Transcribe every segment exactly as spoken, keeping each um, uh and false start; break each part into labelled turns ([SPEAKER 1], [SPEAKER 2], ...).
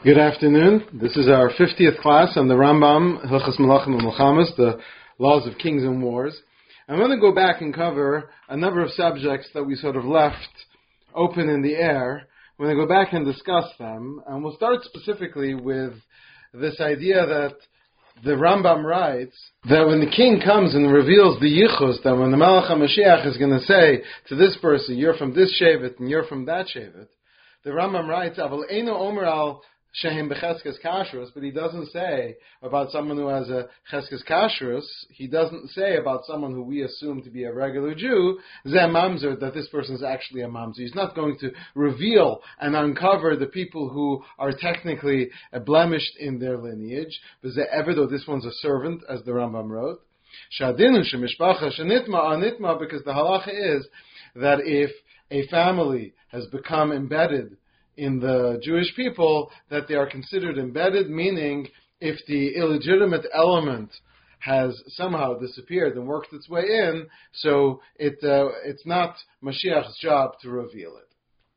[SPEAKER 1] Good afternoon. This is our fiftieth class on the Rambam, Hilchos Melachim u'Milchamos, the laws of kings and wars. I'm going to go back and cover a number of subjects that we sort of left open in the air. We're going to go back and discuss them, and we'll start specifically with this idea that the Rambam writes that when the king comes and reveals the yichus, that when the Malach HaMashiach is going to say to this person, you're from this shevet and you're from that shevet, the Rambam writes, Aval eino omer al Shehem becheskes kashrus, but he doesn't say about someone who has a cheskes kashrus. He doesn't say about someone who we assume to be a regular Jew, zeh mamzer, that this person is actually a mamzer. He's not going to reveal and uncover the people who are technically blemished in their lineage. But zeh ever, though this one's a servant, as the Rambam wrote. Shadinu shemishpacha shenitma anitma, because the halacha is that if a family has become embedded in the Jewish people, that they are considered embedded, meaning if the illegitimate element has somehow disappeared and worked its way in, so it uh, it's not Mashiach's job to reveal it.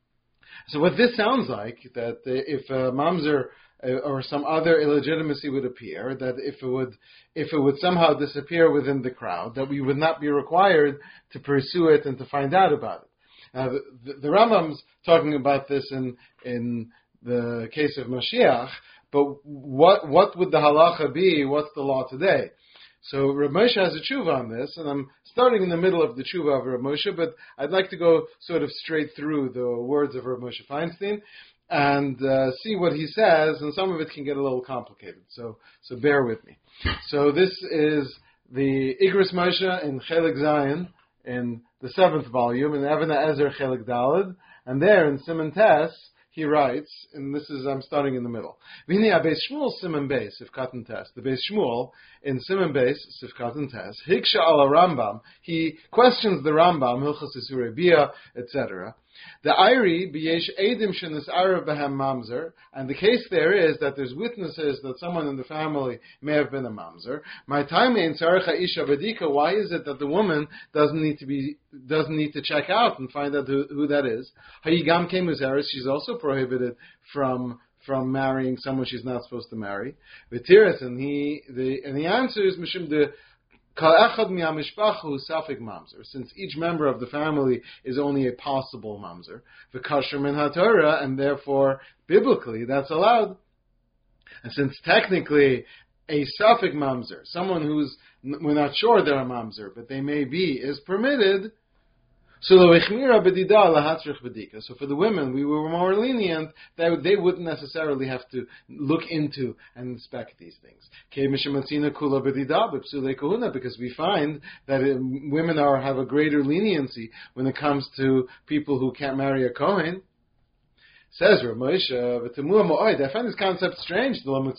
[SPEAKER 1] So what this sounds like, that if a mamzer or some other illegitimacy would appear, that if it would if it would somehow disappear within the crowd, that we would not be required to pursue it and to find out about it. Now, the, the, the Rambam's talking about this in in the case of Mashiach, but what what would the halacha be? What's the law today? So Rav Moshe has a tshuva on this, and I'm starting in the middle of the tshuva of Rav Moshe, but I'd like to go sort of straight through the words of Rav Moshe Feinstein and uh, see what he says, and some of it can get a little complicated, so so bear with me. So this is the Igros Moshe in Chelik Zion, in the seventh volume, in Even HaEzer Chelik Daled, and there in Siman Tes, he writes, and this is, I'm starting in the middle. V'hini HaBeis Shmuel Siman Beis, Sifkat Tes. The Beis Shmuel, in Siman Beis, Sifkat Tes, Hiksha ala Rambam, he questions the Rambam, Hilchos Isurei Bia, et cetera. The Iri, B'yesh Eidim Shenis Arav Behem Mamzer, and the case there is that there's witnesses that someone in the family may have been a Mamzer. My time in Tzarech Isha Badika, why is it that the woman doesn't need to be, doesn't need to check out and find out who, who that is? Hayigam Kemuzeres, she's also prohibited from from marrying someone she's not supposed to marry. V'tiras, and he, the, and the answer is Mishim de since each member of the family is only a possible mamzer, v'kasher min haTorah, and therefore biblically that's allowed. And since technically a safek mamzer, someone who's we're not sure they're a mamzer, but they may be, is permitted. So for the women, we were more lenient, that they wouldn't necessarily have to look into and inspect these things. Because we find that women are have a greater leniency when it comes to people who can't marry a Kohen. Says Rav Moshe, I find this concept strange.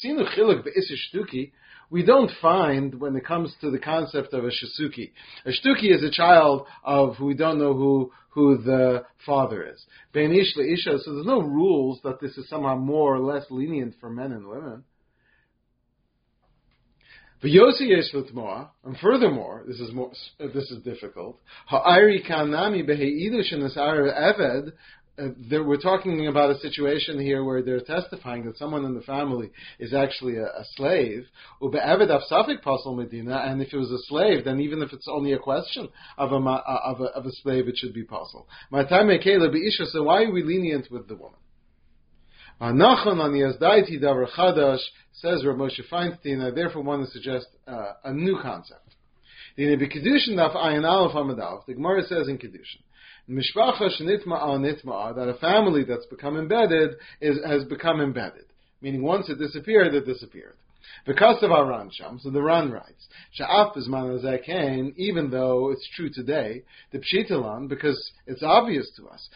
[SPEAKER 1] We don't find, when it comes to the concept of a shasuki. A shtuki is a child of who we don't know who who the father is. Bein ish leisha, so there's no rules that this is somehow more or less lenient for men and women. V'yosi yesh l'tmoa, and furthermore, this is more, this is difficult. Ha'iri kanami beheidu shenas eved. Uh, there, we're talking about a situation here where they're testifying that someone in the family is actually a, a slave. And if it was a slave, then even if it's only a question of a, of a, of a slave, it should be possible. So why are we lenient with the woman? Says Rav Moshe Feinstein, I therefore want to suggest uh, a new concept. The Gemara says in Kedushin, that a family that's become embedded is, has become embedded. Meaning once it disappeared, it disappeared. Because of our Ran Sham, so the Ran writes, even though it's true today, the Pshitalan, because it's obvious to us,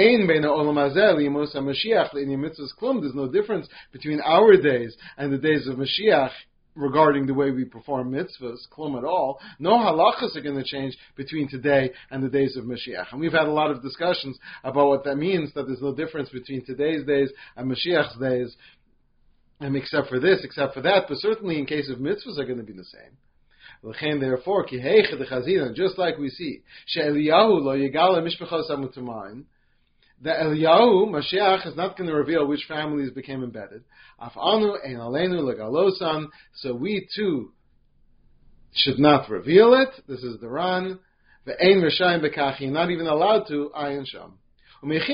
[SPEAKER 1] there's no difference between our days and the days of Mashiach, regarding the way we perform mitzvahs, klum at all. No halachas are going to change between today and the days of Mashiach. And we've had a lot of discussions about what that means, that there's no difference between today's days and Mashiach's days, and except for this, except for that, but certainly in case of mitzvahs are going to be the same. Therefore, just like we see, The Eliyahu, Mashiach, is not going to reveal which families became embedded. Af anu ein aleinu legalosan. So we too should not reveal it. This is the Ran. The ein rishayim bekachi, not even allowed to ayin sham. And the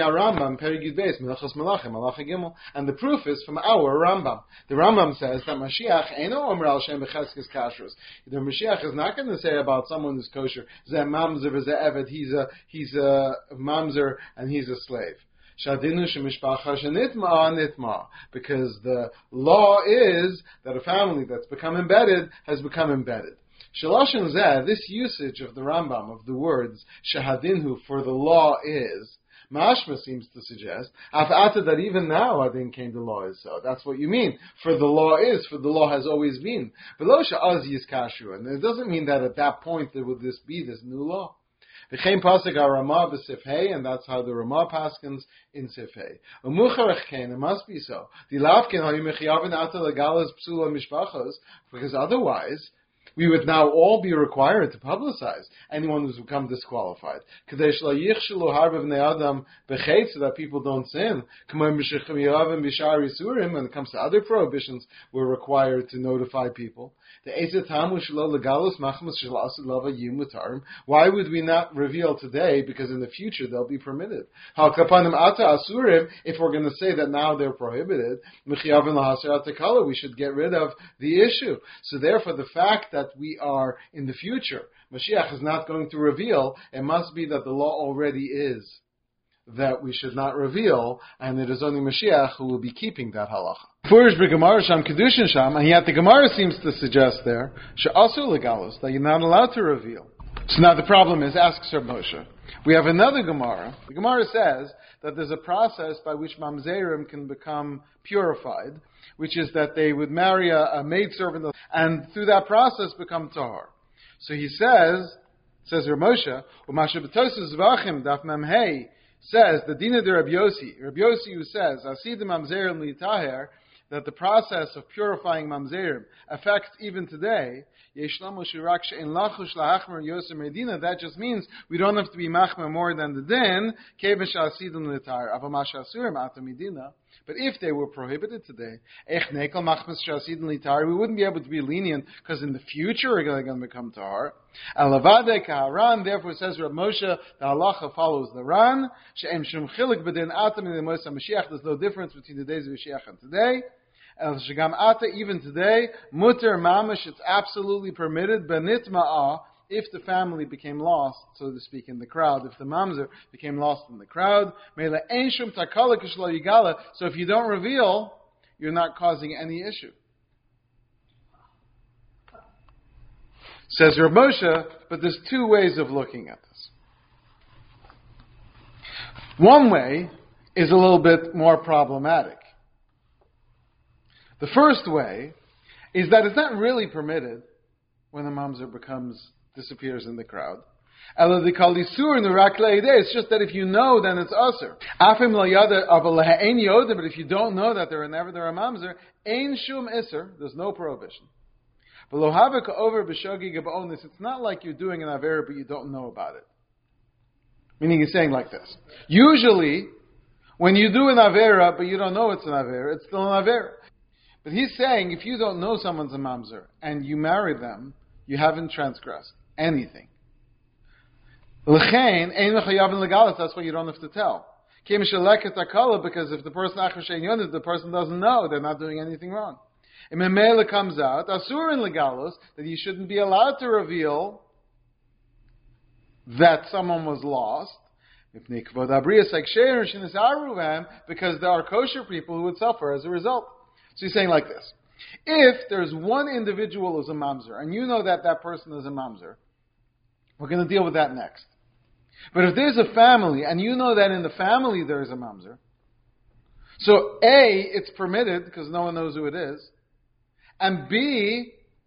[SPEAKER 1] proof is from our Rambam. The Rambam says that Mashiach eino omer al shem becheskes kashrus. The Mashiach is not going to say about someone who's kosher, zeh mamzer v'zeh eved, he's a he's a mamzer and he's a slave. Shadinu shemishpacha shenitma nitma, because the law is that a family that's become embedded has become embedded. Shaloshin zeh, this usage of the Rambam of the words shahadinhu for the law is, Mashma seems to suggest after that even now adin came the law is so. That's what you mean. For the law is, for the law has always been. Below sha'az yizkashu, and it doesn't mean that at that point there would this be this new law. V'chein pasuk Ramah b'sifhei, and that's how the Ramah paskins in sifhei. Umucharech kein, it must be so. Dilavkin hayu mechiyavin ata legalas psula mishpachos, because otherwise we would now all be required to publicize anyone who's become disqualified. So that people don't sin. When it comes to other prohibitions, we're required to notify people. Why would we not reveal today? Because in the future they'll be permitted. If we're going to say that now they're prohibited, we should get rid of the issue. So therefore the fact that we are in the future, Mashiach is not going to reveal, it must be that the law already is that we should not reveal, and it is only Mashiach who will be keeping that halacha. Furish b'Gemara sham kedushin sham, and yet the Gemara seems to suggest there she'asu legalos, that you're not allowed to reveal. So now the problem is, ask Sir Moshe. We have another Gemara. The Gemara says that there's a process by which mamzerim can become purified, which is that they would marry a, a maidservant and through that process become tahor. So he says, says Rav Moshe, U'mashe b'tosus v'achim daf memhei, says the Dina de Rabbi Yossi, Rabbi Yossi who says, Asidim mamzerim litaher, that the process of purifying mamzerim affects even today. That just means we don't have to be machmer more than the din. But if they were prohibited today, we wouldn't be able to be lenient because in the future they're going to become tahar. Therefore, says Rav Moshe, the halacha follows the Ran. There's no difference between the days of Mashiach and today. Even today, muter mamish, it's absolutely permitted, benitma'a, if the family became lost, so to speak, in the crowd, if the mamzer became lost in the crowd, so if you don't reveal, you're not causing any issue. Says Rav Moshe, but there's two ways of looking at this. One way is a little bit more problematic. The first way is that it's not really permitted when a mamzer becomes, disappears in the crowd. It's just that if you know, then it's usher. But if you don't know that they're never they're a mamzer, ein shum iser, there's no prohibition. It's not like you're doing an avera but you don't know about it. Meaning he's saying like this. Usually, when you do an avera but you don't know it's an avera, it's still an avera. But he's saying if you don't know someone's a mamzer and you marry them, you haven't transgressed anything. That's why you don't have to tell. Because if the person if the person doesn't know, they're not doing anything wrong. And Memela comes out, asur in legalos, that you shouldn't be allowed to reveal that someone was lost. Because there are kosher people who would suffer as a result. So he's saying like this. If there's one individual who's a mamzer, and you know that that person is a mamzer, we're going to deal with that next. But if there's a family, and you know that in the family there is a mamzer, so A, it's permitted, because no one knows who it is, and B,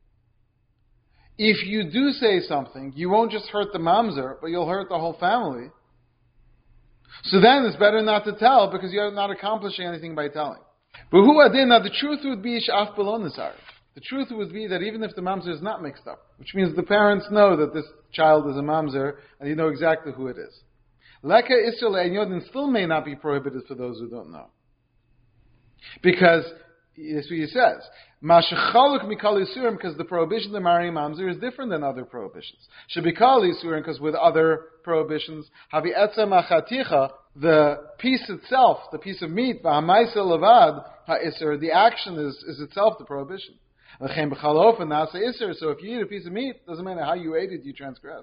[SPEAKER 1] if you do say something, you won't just hurt the mamzer, but you'll hurt the whole family. So then it's better not to tell, because you're not accomplishing anything by telling. But who adin? Now the truth would be shaf belonisar. The truth would be that even if the mamzer is not mixed up, which means the parents know that this child is a mamzer and you know exactly who it is. Leka Isser Le'en Yodin still may not be prohibited for those who don't know. Because, that's what he says, Mashachaluk Mikal Yisurim, because the prohibition to marrying mamzer is different than other prohibitions. Shabikal Yisurim, because with other prohibitions, Havi Etza Machaticha, the piece itself, the piece of meat, V'hamaisa Levad HaIsser, the action is, is itself the prohibition. L'chem B'chalof and Nasa Isser, so if you eat a piece of meat, doesn't matter how you ate it, you transgress.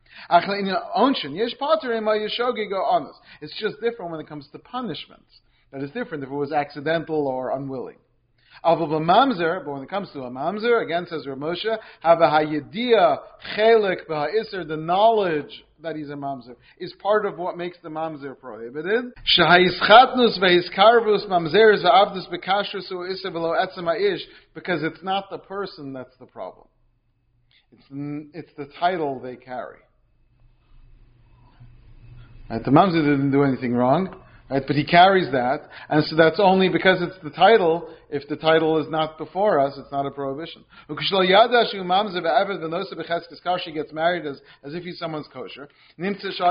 [SPEAKER 1] It's just different when it comes to punishments. That is different if it was accidental or unwilling. But when it comes to a mamzer, again says Rav Moshe, have a hayediyah chelik b'ha'isr, the knowledge that he's a mamzer is part of what makes the mamzer prohibited. Shahayischatnus ve'hiskarvus mamzer za'avdus b'kashrus u'isr v'lo etzem ha'ish, because it's not the person that's the problem. It's it's the title they carry. Right? The mamzer didn't do anything wrong. Right, but he carries that, and so that's only because it's the title. If the title is not before us, it's not a prohibition. She gets married as, as if he's someone's kosher. So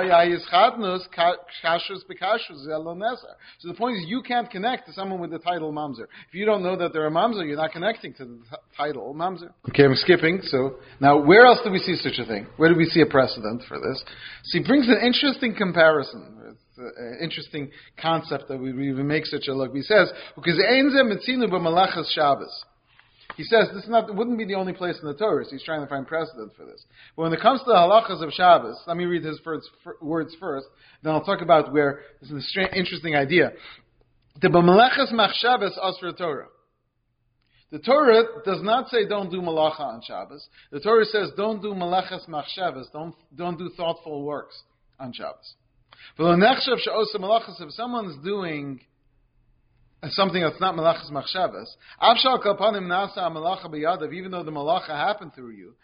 [SPEAKER 1] the point is, you can't connect to someone with the title mamzer. If you don't know that they're a mamzer, you're not connecting to the t- title mamzer. Okay, I'm skipping. So now, where else do we see such a thing? Where do we see a precedent for this? So he brings an interesting comparison. An interesting concept that we even make such a look. He says, because he says this is not wouldn't be the only place in the Torah. So he's trying to find precedent for this. But when it comes to the halachas of Shabbos, let me read his first, words first. Then I'll talk about where this is a strange, interesting idea. The b'malachas machshavas asra Torah. The Torah does not say don't do malacha on Shabbos. The Torah says don't do malachas machshavas. Don't don't do thoughtful works on Shabbos. If someone's doing something that's not malachas machshavas, even though the malacha happened through you,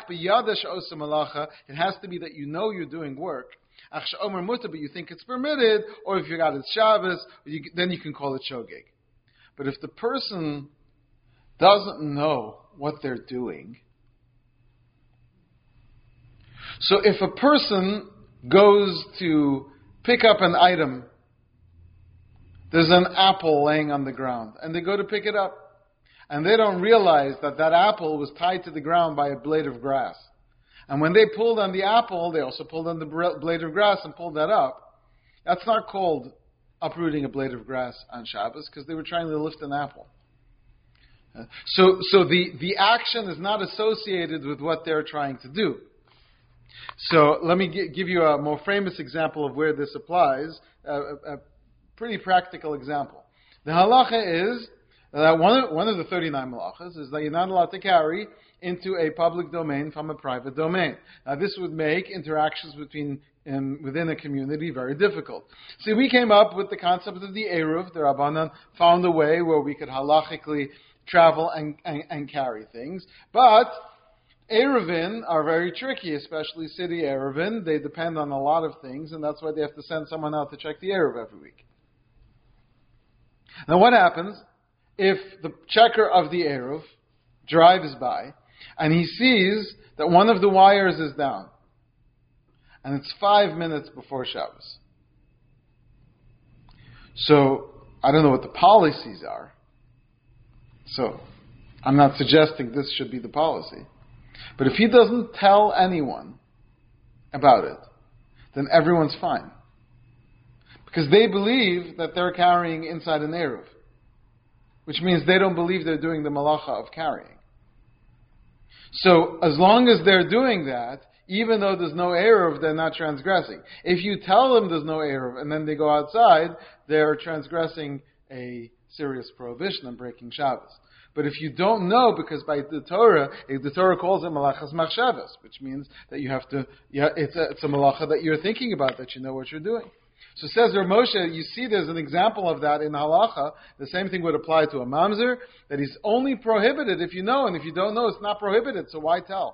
[SPEAKER 1] it has to be that you know you're doing work. But you think it's permitted, or if you got it Shabbos, you, then you can call it shogeg. But if the person doesn't know what they're doing, so if a person goes to pick up an item, there's an apple laying on the ground, and they go to pick it up, and they don't realize that that apple was tied to the ground by a blade of grass. And when they pulled on the apple, they also pulled on the blade of grass and pulled that up. That's not called uprooting a blade of grass on Shabbos, because they were trying to lift an apple. So, so the, the action is not associated with what they're trying to do. So let me g- give you a more famous example of where this applies, uh, a, a pretty practical example. The halacha is that one of, one of the thirty-nine malachas is that you're not allowed to carry into a public domain from a private domain. Now this would make interactions between um, within a community very difficult. See, we came up with the concept of the Eruv. The Rabbanan found a way where we could halachically travel and, and, and carry things, but Eruvin are very tricky, especially city Eruvin. They depend on a lot of things, and that's why they have to send someone out to check the Eruv every week. Now what happens if the checker of the Eruv drives by, and he sees that one of the wires is down, and it's five minutes before Shabbos? So, I don't know what the policies are, so I'm not suggesting this should be the policy. But if he doesn't tell anyone about it, then everyone's fine. Because they believe that they're carrying inside an Eruv, which means they don't believe they're doing the malacha of carrying. So, as long as they're doing that, even though there's no Eruv, they're not transgressing. If you tell them there's no Eruv and then they go outside, they're transgressing a serious prohibition and breaking Shabbos. But if you don't know, because by the Torah, the Torah calls it malachas machshavas, which means that you have to, yeah, it's a, it's a malacha that you're thinking about, that you know what you're doing. So says Rav Moshe, you see there's an example of that in halacha. The same thing would apply to a mamzer, that he's only prohibited if you know, and if you don't know, it's not prohibited, so why tell?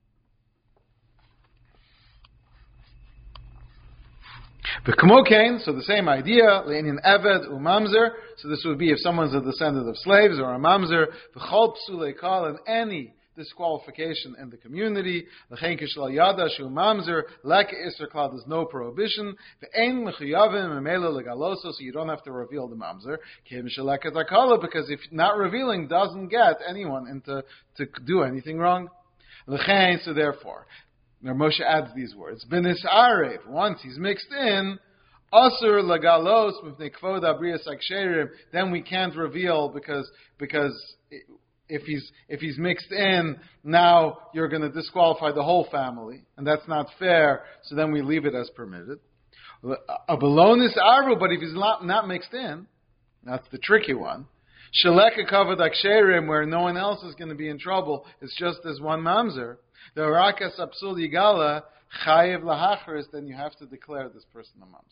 [SPEAKER 1] The Kamokain, so the same idea, Le'inin Eved Umamzer, so this would be if someone's a descendant of slaves or a mamzer, the Chol Psulei Kal, and any disqualification in the community. L'chein kishla yada shu mamzer lek iser klal. There's no prohibition. Ve'ein mechuyavim memela legaloso. So you don't have to reveal the mamzer. Kim sheleket akala, because if not revealing doesn't get anyone into to do anything wrong. L'chein. So therefore, now Moshe adds these words. B'nis arev. Once he's mixed in. Asur lagalos mipnei kvod abrias aksherim. Then we can't reveal because because if he's if he's mixed in, now you're going to disqualify the whole family, and that's not fair. So then we leave it as permitted. A belonis arvu, but if he's not not mixed in, that's the tricky one. Shaleka kavod aksherim, where no one else is going to be in trouble. It's just as one mamzer. The rakas absul yigala chayev lahachris. Then you have to declare this person a mamzer.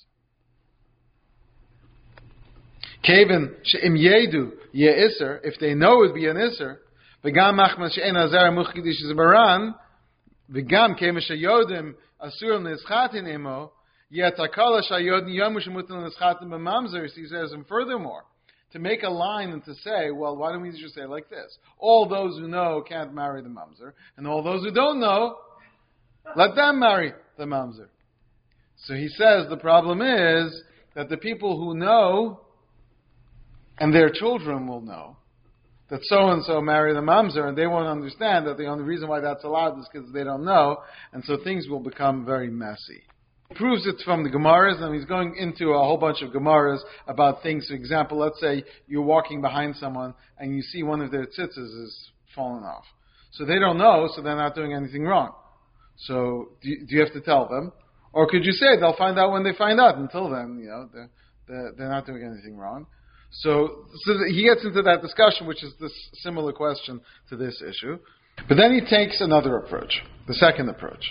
[SPEAKER 1] Kaven she'im yedu ye iser, if they know it would be an iser, v'gam machmas she'en azar muchkidish zbaran, v'gam kaven she'yodim asurim nischatin imo, yet akala she'yodim yomu shemutin nischatin b'mamzer. He says, and furthermore, to make a line and to say, well, why don't we just say it like this? All those who know can't marry the mamzer, and all those who don't know, let them marry the mamzer. So he says the problem is that the people who know and their children will know that so-and-so marry the mamzer, and they won't understand that the only reason why that's allowed is because they don't know, and so things will become very messy. He proves it from the Gemaras, and he's going into a whole bunch of Gemaras about things. For example, let's say you're walking behind someone, and you see one of their tzitzis is fallen off. So they don't know, so they're not doing anything wrong. So do you, do you have to tell them? Or could you say they'll find out when they find out? Until then, you know, they're, they're, they're not doing anything wrong. So, so he gets into that discussion, which is this similar question to this issue. But then he takes another approach, the second approach.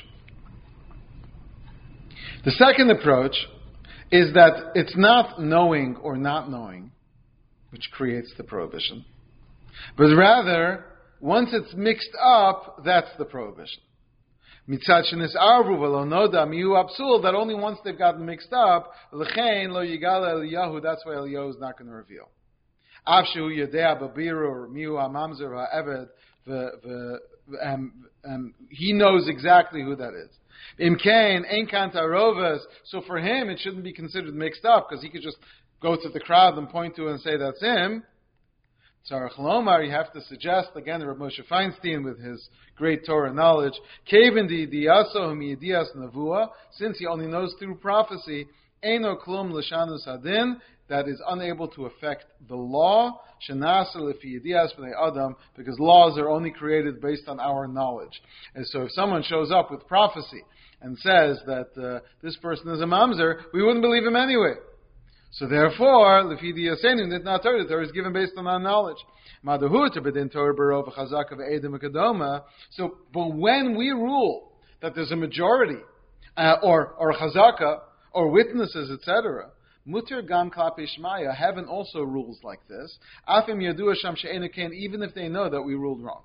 [SPEAKER 1] The second approach is that it's not knowing or not knowing which creates the prohibition, but rather, once it's mixed up, that's the prohibition. Mitzad shenis arvu v'lo noda mihu absul, that only once they've gotten mixed up, l'chein lo yigala Eliyahu, that's why Eliyahu is not going to reveal. Av shehu yedea b'biru mihu hamamzer v'eved, he knows exactly who that is. Imkain ein kan tarovas, so for him it shouldn't be considered mixed up, because he could just go to the crowd and point to it and say that's him. Tzarech Lomar, you have to suggest, again, Rav Moshe Feinstein with his great Torah knowledge, Kevin di diaso hamidias navua, since he only knows through prophecy, Eino klum l'shanus hadin, that is unable to affect the law, shenasa lefi yedias b'nei adam, because laws are only created based on our knowledge. And so if someone shows up with prophecy and says that uh, this person is a mamzer, we wouldn't believe him anyway. So therefore, lefi diyasenim did not Torah. The Torah is given based on our knowledge. Madahu to bedin Torah barov chazaka ve'edim kadoma. So, but when we rule that there's a majority, uh, or or chazaka, or witnesses, et cetera, muter gam klapi shmaya. Heaven also rules like this. Afim yadu Hashem she'enu kain, even if they know that we ruled wrong.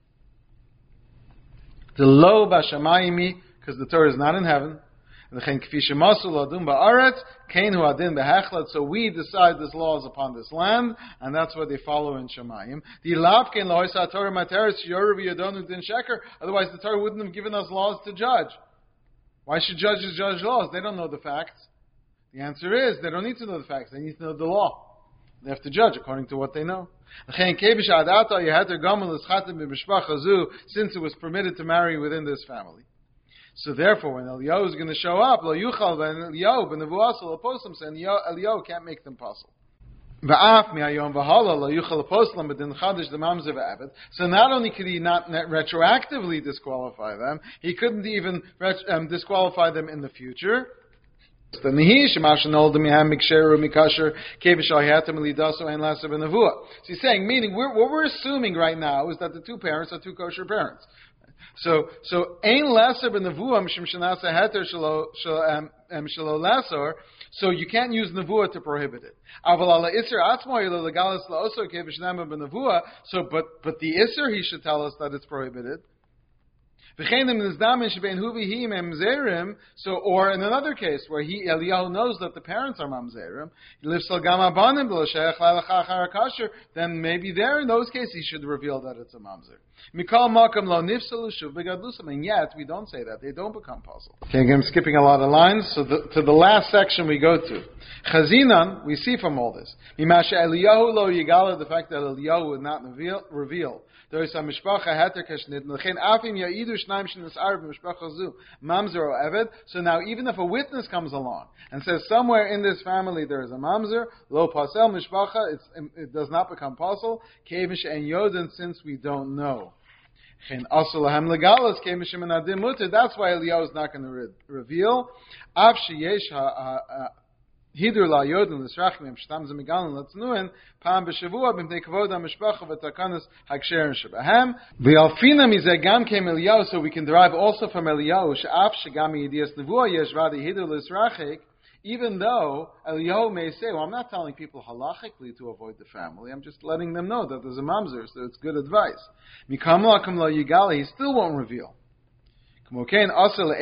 [SPEAKER 1] The lo b'shamayimi, because the Torah is not in heaven. So we decide this law is upon this land, and that's what they follow in Shemayim. Otherwise the Torah wouldn't have given us laws to judge. Why should judges judge laws? They don't know the facts. The answer is, they don't need to know the facts, they need to know the law. They have to judge according to what they know. Since it was permitted to marry within this family. So therefore, when Eliyahu is going to show up, lo yuchal Eliyahu b'nevuas lo poslam, and Eliyahu can't make them puzzle. V'af mi'ayom v'hala lo yuchal poslam b'din chadish the mamzer v'abed. So not only could he not retroactively disqualify them, he couldn't even um, disqualify them in the future. So he's saying, meaning we're, what we're assuming right now is that the two parents are two kosher parents. So, so ein lesser b'nevuah mishum shenasa heter shelo shelo lesser. So you can't use nevuah to prohibit it. Aval ala iser atzmo yelo legalis laosor kevishnem b'nevuah. So, but but the iser he should tell us that it's prohibited. V'chenim nizdamin shebein hu v'hi mamzerim. So, or in another case where he Eliyahu knows that the parents are mamzerim, he lives al gam abanim b'lo sheich la'alachach harakasher. Then maybe there in those cases he should reveal that it's a mamzer. Mikal makam lo nifsalu shuv begadlusam, and yet we don't say that. They don't become puzzle. Okay, again, I'm skipping a lot of lines. So the, to the last section we go to. Chazinan, we see from all this. Mimasha Eliyahu lo yigala, the fact that Eliyahu would not reveal, reveal. There is a mishpacha heter keshnit, l'chein afim ya'idu shnaim shenisar b'mishpacha zu, mamzer or eved. So now even if a witness comes along and says somewhere in this family there is a mamzer, lo pasel mishpacha, it's, it does not become puzzle, kevish and yoden, since we don't know. That's why Eliyahu is not going to re- reveal. Hidur la yodin l'srachim em shtam ze megalin l'tznuin pam b'shavua b'mtei kavod ha'mishpacha v'takanas haksherin shebahem v'alfina mizeh gam kem Eliyahu, so we can derive also from Eliyahu she'af shegam yedias nevuah yesh v'adi hidur l'srachik, even though Eliyahu may say, well, I'm not telling people halachically to avoid the family, I'm just letting them know that there's a mamzer, so it's good advice. Mikam la'kam lo yigali, he still won't reveal. So he says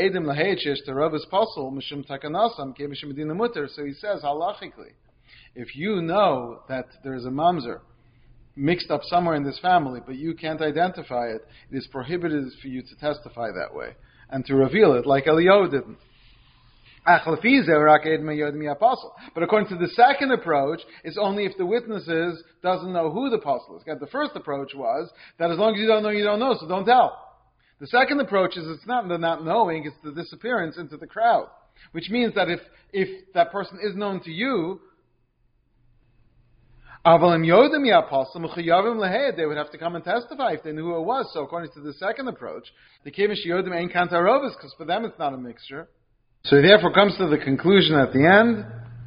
[SPEAKER 1] halachically, if you know that there's a mamzer mixed up somewhere in this family, but you can't identify it, it is prohibited for you to testify that way and to reveal it, like Eliyahu didn't. But according to the second approach, it's only if the witnesses doesn't know who the apostle is. The first approach was that as long as you don't know, you don't know, so don't tell. The second approach is it's not the not knowing, it's the disappearance into the crowd. Which means that if, if that person is known to you, they would have to come and testify if they knew who it was. So according to the second approach, the Kevish Yodim ain't Kantarovas, because for them it's not a mixture. So he therefore comes to the conclusion at the end.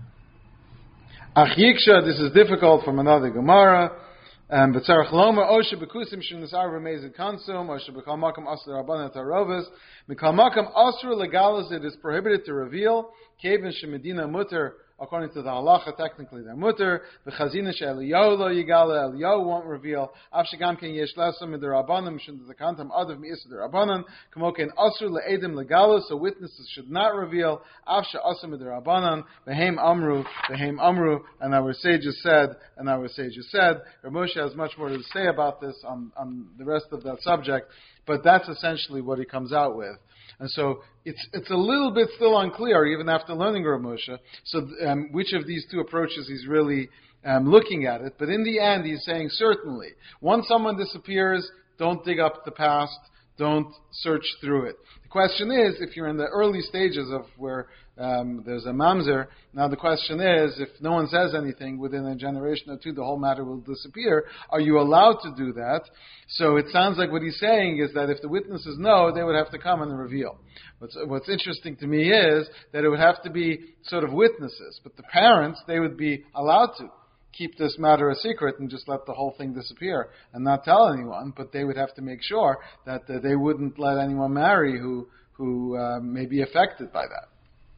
[SPEAKER 1] Ach Yiksha, this is difficult from another Gemara. Um, but Tzarech Lomer, Osha Bekusim Shunisar Remezid Konsum, Osha Bekal Makam Asr Rabban Et Harovas, Bekal Makam Asr Legalis, it is prohibited to reveal, Kevin Shemedina Mutter, according to the halacha, technically they're mutter. The chazina she'Eliyahu lo yigala, Eliyahu won't reveal. Av shegam ken yesh lasam mid'Rabbanan, mishum the kantam adav mi'isur d'Rabbanan. Kamo ken asur le'edim legala, so witnesses should not reveal. Av she'asam mid'Rabbanan, v'heim amru, v'heim amru, and our sages said, and our sages said. Rav Moshe has much more to say about this on, on the rest of that subject, but that's essentially what he comes out with. And so it's it's a little bit still unclear, even after learning Rav Moshe, so um, which of these two approaches he's really um, looking at it. But in the end, he's saying certainly, once someone disappears, don't dig up the past, don't search through it. The question is, if you're in the early stages of where um, there's a mamzer, now the question is, if no one says anything within a generation or two, the whole matter will disappear. Are you allowed to do that? So it sounds like what he's saying is that if the witnesses know, they would have to come and reveal. What's, what's interesting to me is that it would have to be sort of witnesses, but the parents, they would be allowed to keep this matter a secret and just let the whole thing disappear and not tell anyone, but they would have to make sure that uh, they wouldn't let anyone marry who who uh, may be affected by that.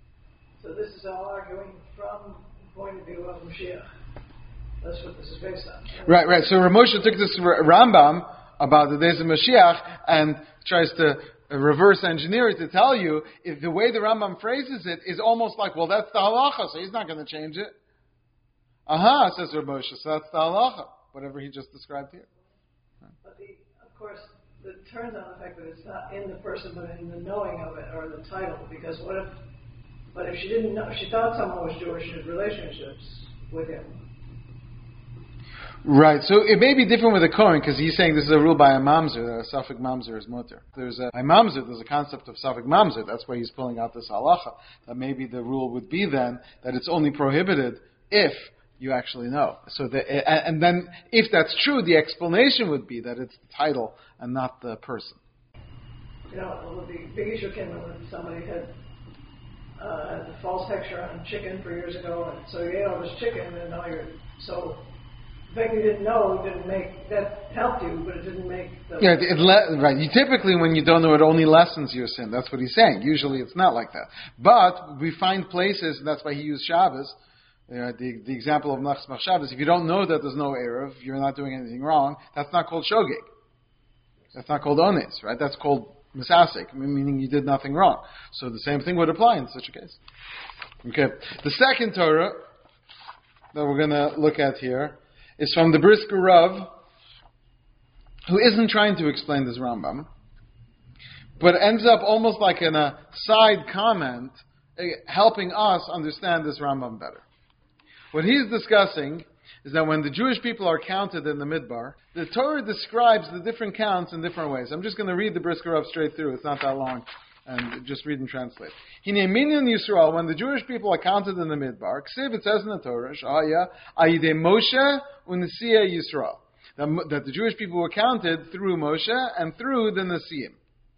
[SPEAKER 2] So this is all arguing from the point of view of Mashiach. That's what this is based on.
[SPEAKER 1] Right, right. So Rav Moshe took this Rambam about the days of Mashiach and tries to reverse engineer it to tell you if the way the Rambam phrases it is almost like, well, that's the halacha, so he's not going to change it. Aha, says Rav Moshe, so that's the halacha, whatever he just described here.
[SPEAKER 2] But the, of course, it turns on the fact that it's not in the person, but in the knowing of it, or the title, because what if, but if she didn't know, she thought someone was Jewish in relationships with him.
[SPEAKER 1] Right, so it may be different with a Kohen, because he's saying this is a rule by a mamzer, that a Safek mamzer is mutter. There's a, a mamzer, there's a concept of Safek mamzer, that's why he's pulling out this halacha, that maybe the rule would be then that it's only prohibited if you actually know. So the, and then, if that's true, the explanation would be that it's the title and not the person.
[SPEAKER 2] You know, it would be big issue came when somebody had uh, had the false texture on chicken for years ago, and so you ate all this chicken, and now you're so. The fact you didn't know didn't make that helped you, but it didn't make. The
[SPEAKER 1] yeah, it, it le- right. You typically, when you don't know, it only lessens your sin. That's what he's saying. Usually, it's not like that. But we find places, and that's why he used Shabbos. Uh, the, the example of Nachs Mach Shabbos, if you don't know that there's no Erev, you're not doing anything wrong, that's not called Shogeg. That's not called Ones, right? That's called Misasek, meaning you did nothing wrong. So the same thing would apply in such a case. Okay. The second Torah that we're going to look at here is from the Brisker Rav, who isn't trying to explain this Rambam, but ends up almost like in a side comment, uh, helping us understand this Rambam better. What he's discussing is that when the Jewish people are counted in the Midbar, the Torah describes the different counts in different ways. I'm just going to read the Brisker Rav straight through. It's not that long. And just read and translate. Hine minyan Yisrael, when the Jewish people are counted in the Midbar, Ksiv, it says in the Torah, Sha'aya, Ayidei Moshe u'Nesiya Yisrael. That the Jewish people were counted through Moshe and through the Nesiim.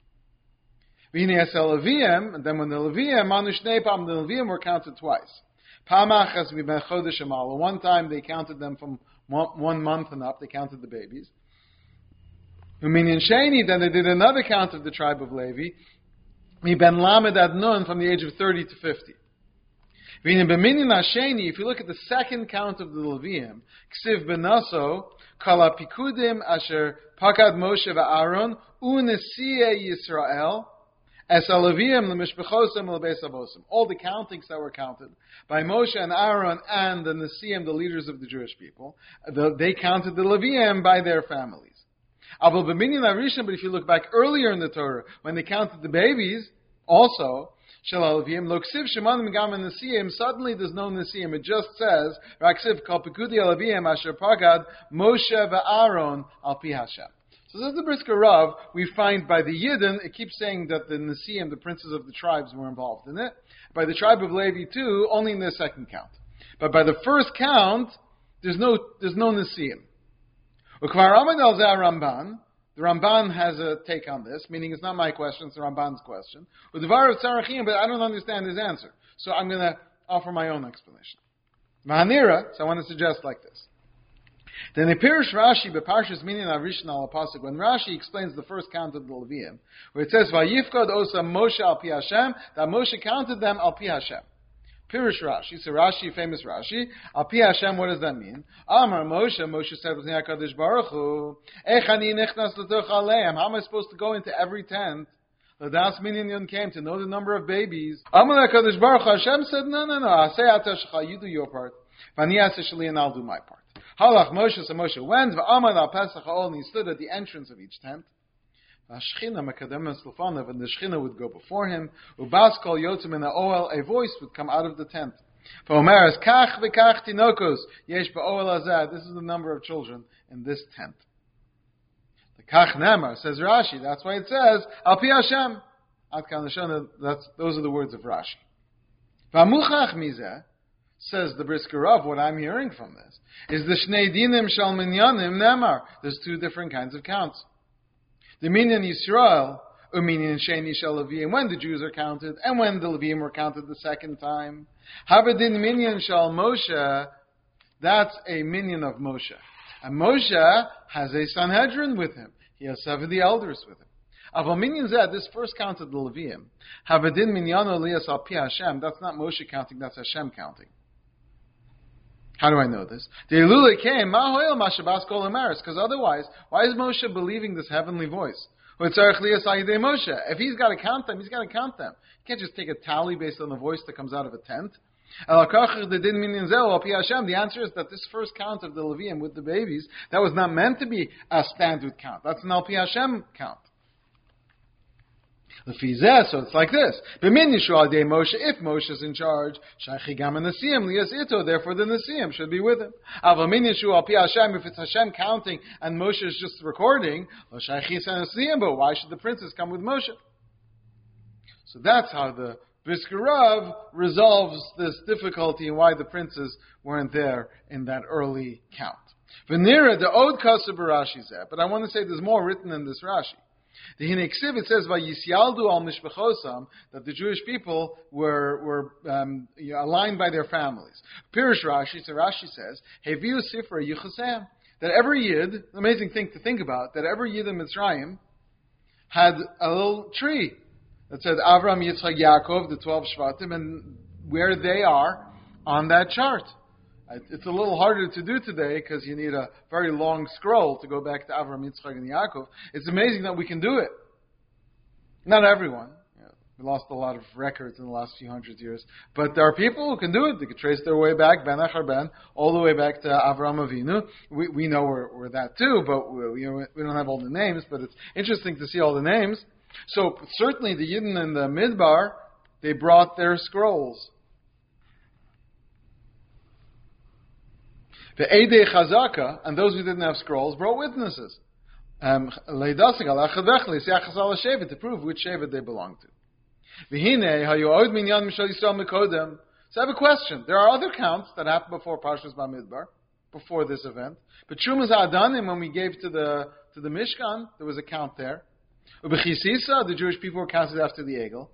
[SPEAKER 1] V'hine esel Leviyim, and then when the Leviyim, Manu Shnei Pam, the Leviyim were counted twice. Pamachas miben chodesh amala. One time they counted them from one, one month and up. They counted the babies. U'minyan Sheni, then they did another count of the tribe of Levi. Miben lamed ad nun, from the age of thirty to fifty. V'hine b'minyan hasheni, if you look at the second count of the Leviyim, Ksiv benaso, kala pikudim asher pakad Moshe v'Aaron u'Nesiya Yisrael. As Alaviyim, the Mishpechosim, the Beis Avosim. All the countings that were counted by Moshe and Aaron and the Nesiim, the leaders of the Jewish people, the, they counted the Leviyim by their families. Aval b'minyan harishon, but if you look back earlier in the Torah, when they counted the babies, also, Shel Alaviyim, lo ksiv shemanim gam Nesiim, suddenly there's no Nesiim. It just says, Raksiv kol pikudi Alaviyim asher pagad Moshe v'Aaron al pi Hashem. So this is the Brisker Rav. We find by the Yidden, it keeps saying that the Nesiim, the princes of the tribes, were involved in it. By the tribe of Levi too, only in the second count. But by the first count, there's no there's no Nesiim. Ukvar Amad al Zeh Ramban. The Ramban has a take on this, meaning it's not my question, it's the Ramban's question. Udvar of Tzarachim, but I don't understand his answer. So I'm going to offer my own explanation. Mahanira, so I want to suggest like this. Then the Pirish Rashi beParshas Minyan Arishan al Pasuk, when Rashi explains the first count of the Leviyim, where it says Vayifkod Osa Moshe al Pi Hashem, that Moshe counted them al Pi Hashem. Pirish Rashi, so Rashi, famous Rashi, al Pi Hashem, what does that mean? Amar Moshe, Moshe said to HaKadosh Baruch Hu, Echani nichnas l'toch aleim, how am I supposed to go into every tent? The Das Minyan came to know the number of babies. Amar HaKadosh Baruch Hu, Hashem said, no, no, no, Aseh atashcha, you do your part, Vani aseh sheli, and I'll do my part. Halach Moshe, so Moshe went, v'amad al Pesach ha'ol, and he stood at the entrance of each tent. V'ashchina mekademes l'fanav, and the Shechina would go before him. Ubas kol yotzim in ha'oel, a voice would come out of the tent. V'omer es kach v'kach tinokos, yesh ba'oel hazeh, this is the number of children in this tent. The kach nemar, says Rashi, that's why it says, al pi Hashem. Ad kan l'shon, that's, those are the words of Rashi. V'amuchach mizeh, says the Brisker Rav, what I'm hearing from this is the Shnei Dinim Shal Minyanim Nemar. There's two different kinds of counts. The Minyan Yisrael, or Minyan Sheni Shal Leviyim, when the Jews are counted, and when the Leviyim were counted the second time. Havadin Minyan Shal Moshe, that's a Minyan of Moshe. And Moshe has a Sanhedrin with him. He has seventy elders with him. Aval Minyan Zeh, this first count of the Leviyim, Havadin Minyano Lias Al Pi Hashem, that's not Moshe counting, that's Hashem counting. How do I know this? Because otherwise, why is Moshe believing this heavenly voice? If he's got to count them, he's got to count them. You can't just take a tally based on the voice that comes out of a tent. The answer is that this first count of the Leviyim with the babies, that was not meant to be a standard count. That's an Al Pi Hashem count. So it's like this. If Moshe is in charge, therefore the Nesiim should be with him. If it's Hashem counting and Moshe is just recording, but why should the princes come with Moshe? So that's how the Brisker Rav resolves this difficulty and why the princes weren't there in that early count. Venira, the Od Kasab Rashi said, but I want to say there's more written in this Rashi. The Hineksiv, it says Vayisyaldu al Mishpechosam, that the Jewish people were were um, you know, aligned by their families. Pirish Rashi, so Rashi says, Heviu Sifra Yichasem, that every Yid, amazing thing to think about, that every Yid in Mitzrayim had a little tree that said Avram, Yitzchak, Yaakov, the twelve Shvatim, and where they are on that chart. It's a little harder to do today because you need a very long scroll to go back to Avram, Yitzchak, and Yaakov. It's amazing that we can do it. Not everyone. We lost a lot of records in the last few hundred years. But there are people who can do it. They can trace their way back, Ben Achar Ben, all the way back to Avraham Avinu. We, we know we're, we're that too, but we, you know, we don't have all the names, but it's interesting to see all the names. So certainly the Yidden in the Midbar, they brought their scrolls. The Eidei Chazaka, and those who didn't have scrolls, brought witnesses. Um, to prove which Shevet they belonged to. So I have a question. There are other counts that happened before Parshas Bamidbar, before this event. But Shumas Ha'adanim, when we gave to the to the Mishkan, there was a count there. The Jewish people were counted after the Egel.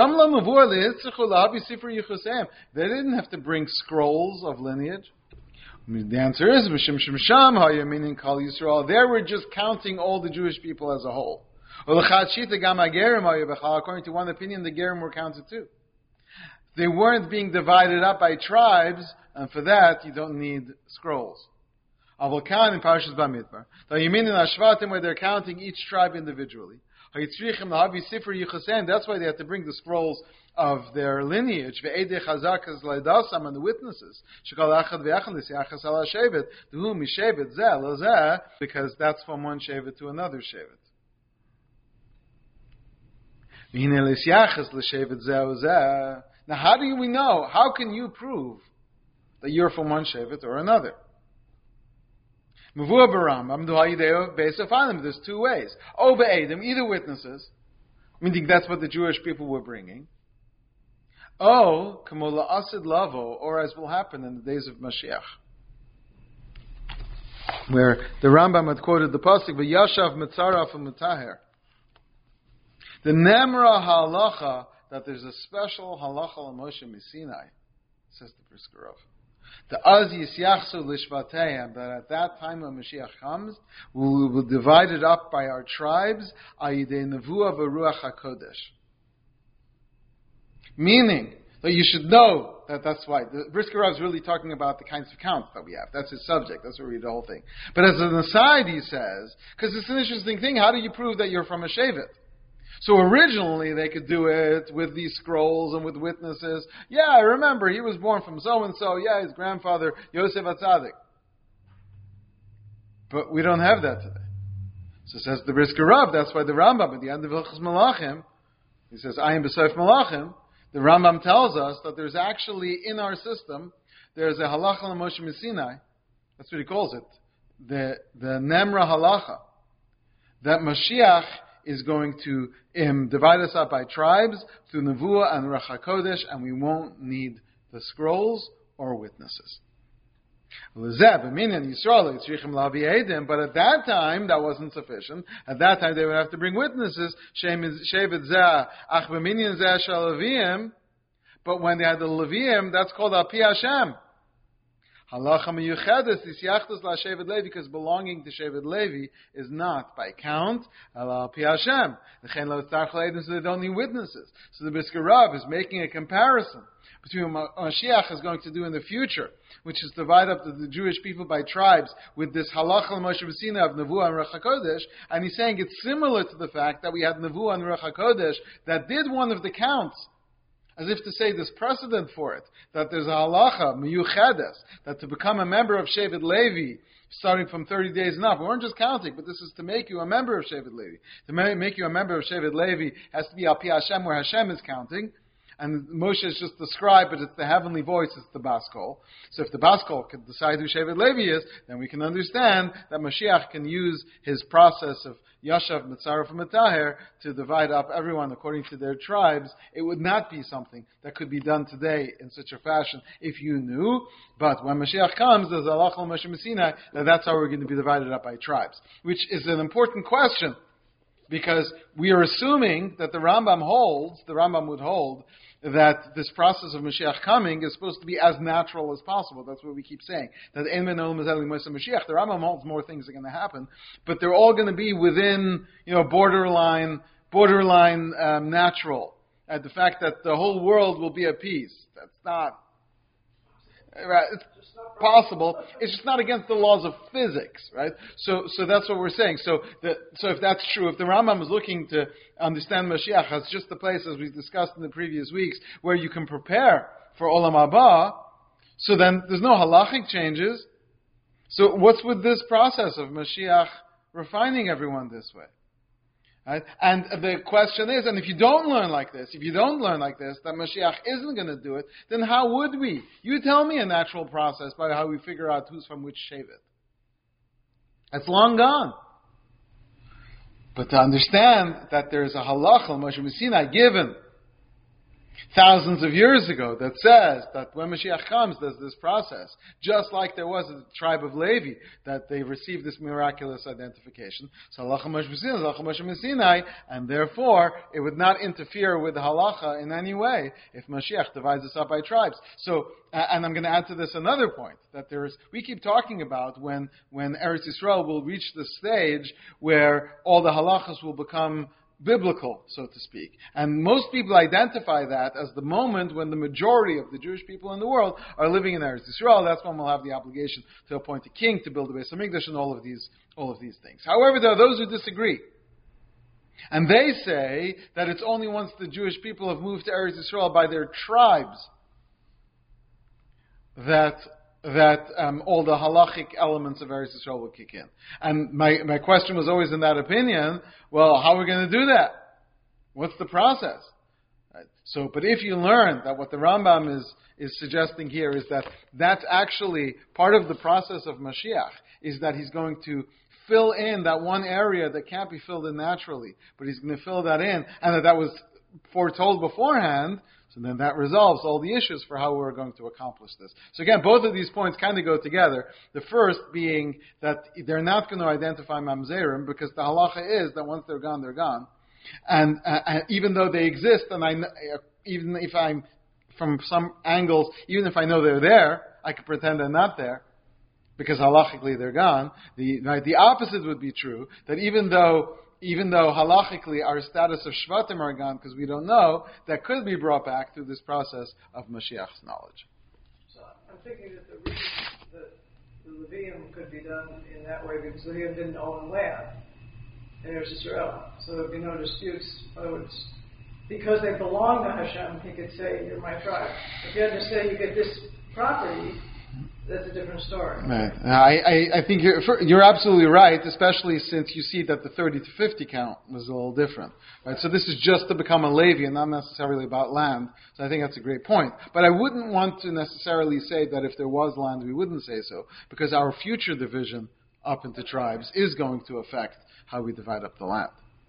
[SPEAKER 1] They didn't have to bring scrolls of lineage. The answer is, meaning Kal Yisrael. There we're just counting all the Jewish people as a whole. According to one opinion, the Gerim were counted too. They weren't being divided up by tribes, and for that you don't need scrolls. Avalkan in Parshas Bamidbar. You mean in Ashvatim where they're counting each tribe individually. That's why they had to bring the scrolls of their lineage, and the witnesses, because that's from one shevet to another shevet. Now, how do we know? How can you prove that you're from one shevet or another? There's two ways. Either witnesses, meaning that's what the Jewish people were bringing. Oh, kamola asid lavo, or as will happen in the days of Mashiach, where the Rambam had quoted the pasuk v'yashav mitzaraf u'mitaher. The Nemra halacha, that there's a special halacha l'Moshe Misinai, says the Brisker Rav. The az yisyachsu lishvatayim, that at that time when Mashiach comes, we will divide it up by our tribes, ayidei nevuah v'ruach hakodesh. Meaning that you should know that that's why. The Brisker Rav is really talking about the kinds of counts that we have. That's his subject. That's where we read the whole thing. But as an aside, he says, because it's an interesting thing, how do you prove that you're from a shevet? So originally they could do it with these scrolls and with witnesses. Yeah, I remember he was born from so-and-so. Yeah, his grandfather, Yosef HaTzadik. But we don't have that today. So says the Brisker Rav, that's why the Rambam at the end of Hilchos Malachim, he says, Ayin B'Sof Malachim, the Rambam tells us that there's actually in our system, there's a halacha l'Moshe Misinai, that's what he calls it, the, the Nemra halacha, that Mashiach is going to um, divide us up by tribes through Nevuah and Ruach HaKodesh, and we won't need the scrolls or witnesses. But at that time, that wasn't sufficient. At that time, they would have to bring witnesses. But when they had the Leviim, that's called Al Pi Hashem. Halacha miyuchedes isyachtos la'shevet Levi, because belonging to Shevet Levi is not by count. Al Pi Hashem. So they don't need witnesses. So the Brisker Rav is making a comparison between what Mashiach is going to do in the future, which is divide up the, the Jewish people by tribes with this halacha l'Moshe B'Sinai of Nevuah and Ruach HaKodesh, and he's saying it's similar to the fact that we had Nevuah and Ruach HaKodesh that did one of the counts, as if to say there's precedent for it, that there's a halacha, miyuchedes, that to become a member of Shevet Levi, starting from thirty days and up, we weren't just counting, but this is to make you a member of Shevet Levi. To make you a member of Shevet Levi has to be Al Pi Hashem, where Hashem is counting. And Moshe is just the scribe, but it's the heavenly voice, it's the Baskol. So if the Baskol can decide who Shevet Levi is, then we can understand that Mashiach can use his process of Yashav, Mitzaref, and Metaher to divide up everyone according to their tribes. It would not be something that could be done today in such a fashion if you knew. But when Mashiach comes, there's Allah Moshe Messina, that that's how we're going to be divided up by tribes. Which is an important question, because we are assuming that the Rambam holds, the Rambam would hold, that this process of Mashiach coming is supposed to be as natural as possible. That's what we keep saying. That Ein Ben Olam Hazeh L'Mosa Mashiach, the Rambam holds more things are going to happen, but they're all going to be within, you know, borderline, borderline um, natural. And the fact that the whole world will be at peace. That's not, Right? It's possible. It's just not against the laws of physics, right? So, so that's what we're saying. So, the, so if that's true, if the Rambam is looking to understand Mashiach as just the place, as we discussed in the previous weeks, where you can prepare for Olam Haba, so then there's no halachic changes. So, what's with this process of Mashiach refining everyone this way? Right? And the question is, and if you don't learn like this, if you don't learn like this, that Mashiach isn't going to do it, then how would we? You tell me a natural process by how we figure out who's from which Shevet. That's long gone. But to understand that there's a halacha, Moshe Messina, given thousands of years ago that says that when Mashiach comes, there's this process. Just like there was a tribe of Levi, that they received this miraculous identification. So halacha Moshe Messina, and therefore it would not interfere with the halacha in any way if Mashiach divides us up by tribes. So, uh, and I'm going to add to this another point, that there's, we keep talking about when, when Eretz Yisrael will reach the stage where all the halachas will become biblical, so to speak. And most people identify that as the moment when the majority of the Jewish people in the world are living in Eretz Yisrael. That's when we'll have the obligation to appoint a king, to build a Beis Hamikdash, and all of these, all of these things. However, there are those who disagree. And they say that it's only once the Jewish people have moved to Eretz Yisrael by their tribes that that um, all the halachic elements of Eretz Yisrael will kick in. And my, my question was always in that opinion, well, how are we going to do that? What's the process? Right. So, but if you learn that what the Rambam is, is suggesting here is that that's actually part of the process of Mashiach, is that he's going to fill in that one area that can't be filled in naturally, but he's going to fill that in, and that that was foretold beforehand. So then that resolves all the issues for how we're going to accomplish this. So again, both of these points kind of go together. The first being that they're not going to identify mamzerim because the halacha is that once they're gone, they're gone. And, uh, and even though they exist, and I, even if I'm, from some angles, even if I know they're there, I can pretend they're not there because halachically they're gone. The, right, the opposite would be true, that even though Even though halachically our status of Shvatim are gone because we don't know, that could be brought back through this process of Mashiach's knowledge.
[SPEAKER 2] So I'm thinking that the reason that the Levium could be done in that way because Levium didn't own land in Eretz Yisrael, so there'd be no disputes. In other words, because they belong to Hashem, he could say, "You're my tribe." If you had to say you get this property, that's a different story.
[SPEAKER 1] Right. I, I, I think you're, you're absolutely right, especially since you see that the thirty to fifty count was a little different. Right? So this is just to become a Levi and not necessarily about land. So I think that's a great point. But I wouldn't want to necessarily say that if there was land, we wouldn't say so, because our future division up into tribes is going to affect how we divide up the land.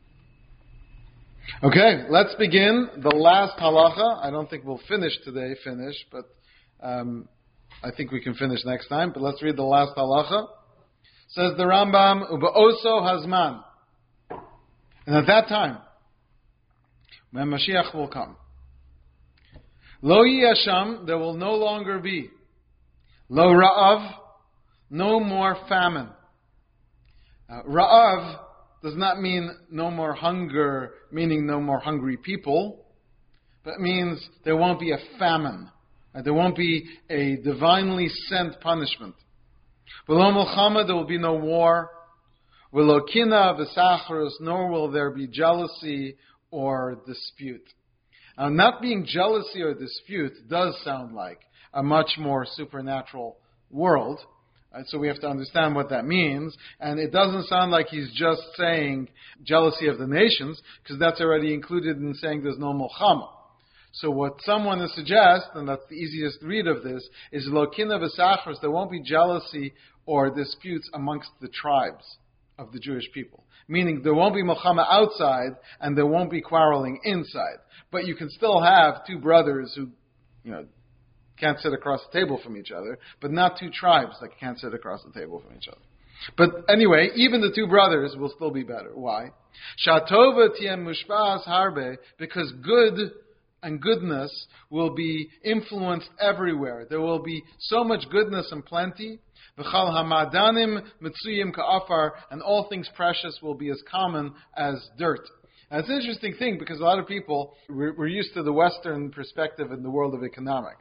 [SPEAKER 1] Okay, let's begin the last halacha. I don't think we'll finish today, finish, but um, I think we can finish next time, but let's read the last halacha. Says the Rambam, Uba'oso Hazman. And at that time, when Mashiach will come, Lo Yasham, there will no longer be Lo Ra'av, no more famine. Uh, Ra'av does not mean no more hunger, meaning no more hungry people, but it means there won't be a famine. Uh, there won't be a divinely sent punishment. V'lo milchama, there will be no war. V'lo kina v'sacharus, nor will there be jealousy or dispute. Now, not being jealousy or dispute does sound like a much more supernatural world. Uh, so we have to understand what that means. And it doesn't sound like he's just saying jealousy of the nations, because that's already included in saying there's no milchama. So what someone is suggest, and that's the easiest read of this, is lokina v'sachros, there won't be jealousy or disputes amongst the tribes of the Jewish people. Meaning there won't be milchama outside, and there won't be quarreling inside. But you can still have two brothers who, you know, can't sit across the table from each other, but not two tribes that can't sit across the table from each other. But anyway, even the two brothers will still be better. Why? Shatova tiem mushpa'as harbe, because good and goodness will be influenced everywhere. There will be so much goodness and plenty. V'chal hamadanim mitzuyim ka'afar, and all things precious will be as common as dirt. Now, it's an interesting thing because a lot of people, we're, we're used to the Western perspective in the world of economics.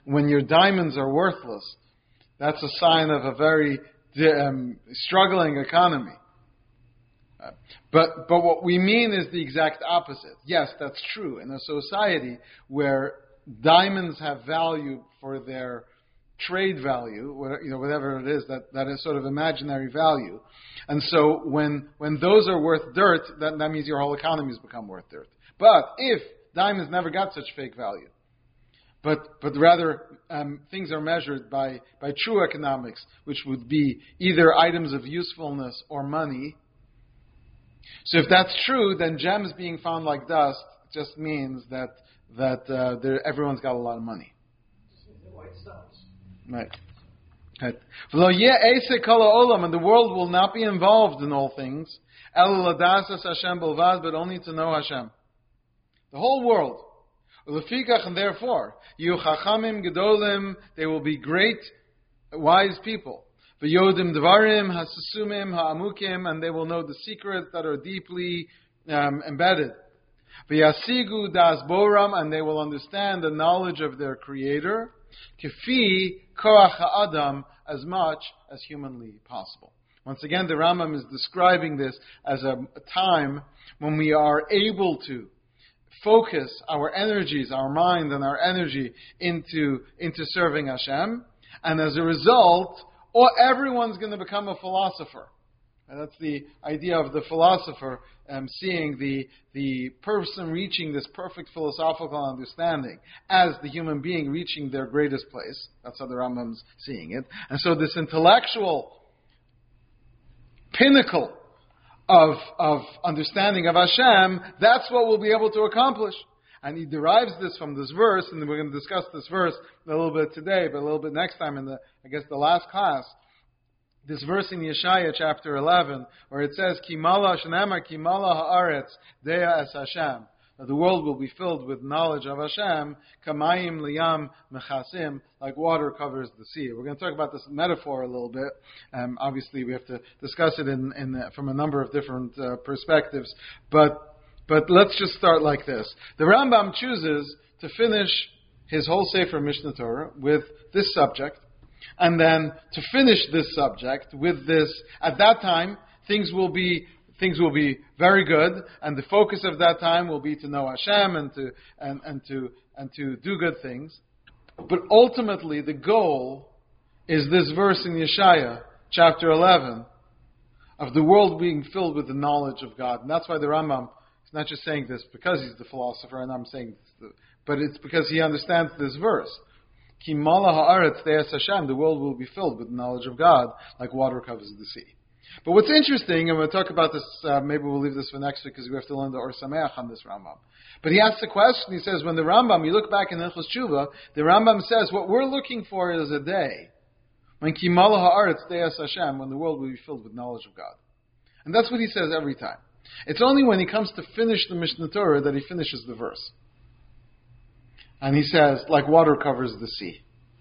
[SPEAKER 1] when your diamonds are worthless, that's a sign of a very um, struggling economy. Uh, but but what we mean is the exact opposite. Yes, that's true. In a society where diamonds have value for their trade value, whatever, you know, whatever it is, that, that is sort of imaginary value. And so when when those are worth dirt, that, that means your whole economy has become worth dirt. But if diamonds never got such fake value, but but rather um, things are measured by, by true economics, which would be either items of usefulness or money. So if that's true, then gems being found like dust just means that that uh, there, everyone's got a lot of money.
[SPEAKER 2] The white stones.
[SPEAKER 1] Right. Right. And the world will not be involved in all things, but only to know Hashem. The whole world. And therefore, they will be great, wise people. And they will know the secrets that are deeply um, embedded. And they will understand the knowledge of their Creator. Kifi koach ha'adam, as much as humanly possible. Once again, the Rambam is describing this as a, a time when we are able to focus our energies, our mind and our energy into, into serving Hashem. And as a result, or everyone's going to become a philosopher. And that's the idea of the philosopher, um, seeing the the person reaching this perfect philosophical understanding as the human being reaching their greatest place. That's how the Rambam's seeing it. And so this intellectual pinnacle of of understanding of Hashem, that's what we'll be able to accomplish. And he derives this from this verse, and we're going to discuss this verse a little bit today, but a little bit next time in the, I guess, the last class. This verse in Yeshaya chapter eleven, where it says, "Kimala shenamar kimala haaretz dea es Hashem." That the world will be filled with knowledge of Hashem, kamayim liyam mechasim, like water covers the sea. We're going to talk about this metaphor a little bit. Um, obviously, we have to discuss it in, in uh, from a number of different uh, perspectives. But but let's just start like this. The Rambam chooses to finish his whole Sefer Mishnah Torah with this subject. And then to finish this subject with this, at that time, things will be things will be very good, and the focus of that time will be to know Hashem and to and, and to and to do good things. But ultimately, the goal is this verse in Yeshaya chapter eleven of the world being filled with the knowledge of God, and that's why the Rambam is not just saying this because he's the philosopher, and I'm saying this, but it's because he understands this verse. Kimala haaretz de'es Hashem, the world will be filled with knowledge of God, like water covers the sea. But what's interesting, and we'll talk about this, uh, maybe we'll leave this for next week because we have to learn the Or Sameach on this Rambam. But he asks the question, he says, when the Rambam, you look back in Hilchos Tshuva, the Rambam says, what we're looking for is a day when Kimala haaretz de'es Hashem, when the world will be filled with knowledge of God. And that's what he says every time. It's only when he comes to finish the Mishnah Torah that he finishes the verse. And he says, like water covers the sea.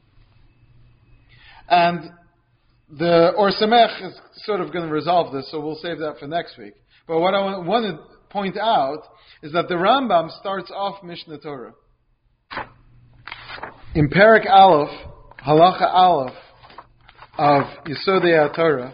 [SPEAKER 1] And the Or Samech is sort of going to resolve this, so we'll save that for next week. But what I want to point out is that the Rambam starts off Mishnah Torah. In Perek Aleph, Halacha Aleph of Yesodei HaTorah,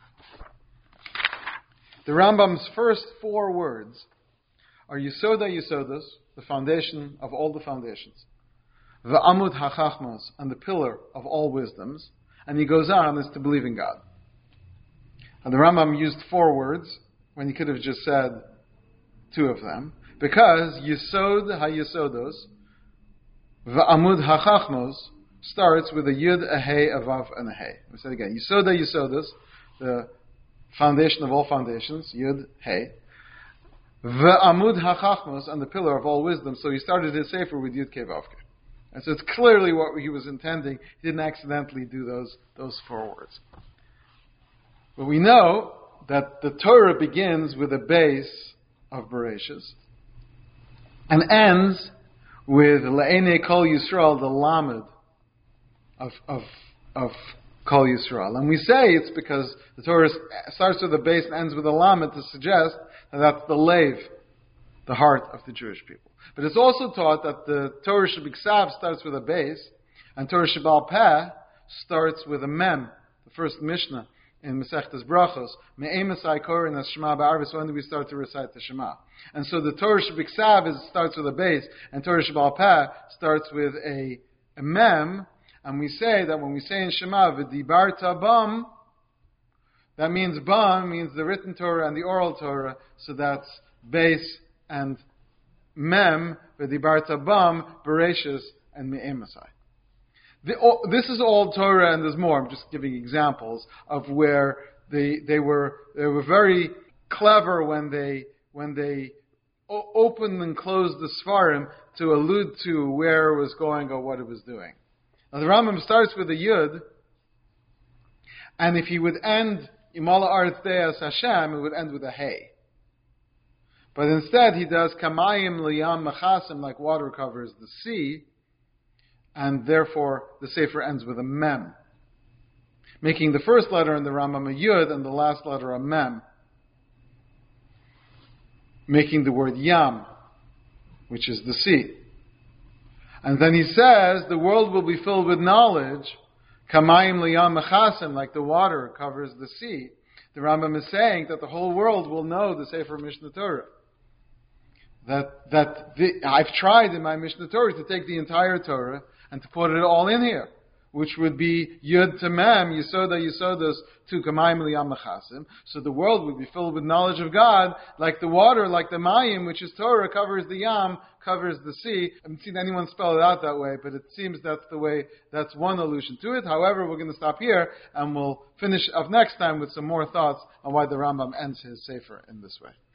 [SPEAKER 1] the Rambam's first four words are Yesoda Yesodos, the foundation of all the foundations, the Amud HaChachmos, and the pillar of all wisdoms, and he goes on as to believe in God. And the Rambam used four words when he could have just said two of them, because Yesod HaYesodos, the Amud HaChachmos, starts with a Yud, a Hey, a Vav, and a Hey. We said again, Yesoda Yesodos, the foundation of all foundations, Yud, Hey. The Amud HaChachmos, and the pillar of all wisdom. So he started his Sefer with Yud Kei Vav Kei. And so it's clearly what he was intending. He didn't accidentally do those, those four words. But we know that the Torah begins with a base of Bereshis and ends with Le'enei Kol Yisrael, the Lamed of, of, of Kol Yisrael. And we say it's because the Torah starts with a base and ends with a Lamed to suggest that that's the Lev, the heart of the Jewish people. But it's also taught that the Torah Shebiksav starts with a base, And Torah Sheba'al Peh starts with a mem, the first Mishnah in Masechtas Brachos. Me'emasai korin as Shema ba'arvis. When do we start to recite the Shema? And so the Torah Shebiksav is starts with a base, and Torah Sheba'al Peh starts with a, a mem. And we say that when we say in Shema, v'dibarta bam, that means bam means the written Torah and the oral Torah. So that's base and mem, v'dibarta bam, bereshis and me'emasai. The, this is all Torah, and there's more. I'm just giving examples of where they they were they were very clever when they when they o- opened and closed the Sfarim to allude to where it was going or what it was doing. Now the Rambam starts with a Yud, and if he would end Imala Aretz Deas Hashem, it would end with a Hey. But instead he does Kamayim Liyam Machasim, like water covers the sea. And therefore, the Sefer ends with a mem, making the first letter in the Rambam a yud and the last letter a mem, making the word yam, which is the sea. And then he says, the world will be filled with knowledge, kamayim liyam mechasim, like the water covers the sea. The Rambam is saying that the whole world will know the Sefer Mishnah Torah. That, that the, I've tried in my Mishnah Torah to take the entire Torah and to put it all in here, which would be Yud to Mem, Yisoda Yisodas to Kamayim Liyam Mechasim. So the world would be filled with knowledge of God, like the water, like the Mayim, which is Torah, covers the Yam, covers the sea. I haven't seen anyone spell it out that way, but it seems that's the way, that's one allusion to it. However, we're going to stop here, and we'll finish up next time with some more thoughts on why the Rambam ends his Sefer in this way.